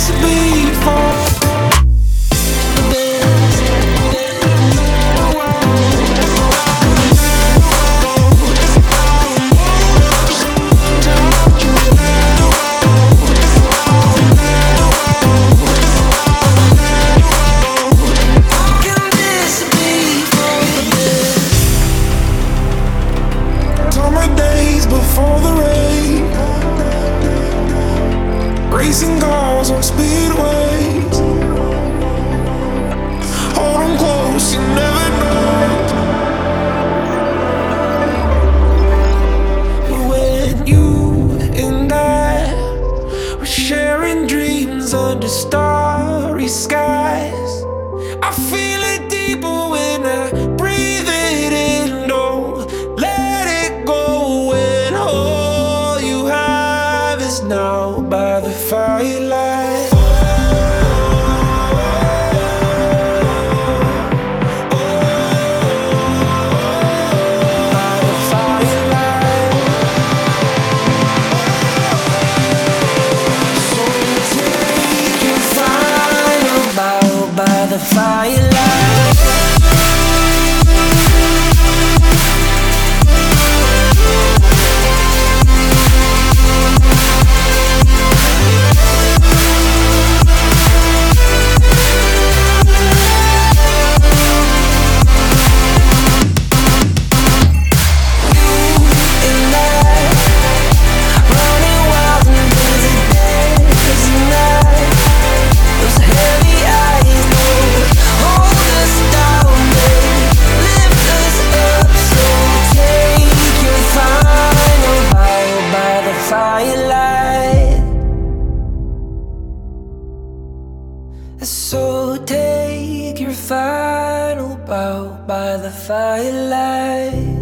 this before. Before the rain, racing cars on speedways. Hold 'em close, you never know. When you and I were sharing dreams under starry skies, I feel it deeper when I breathe it in. Don't let it go. Now by the firelight, by the firelight. So take your final bow by the firelight. So take your final bow by the firelight.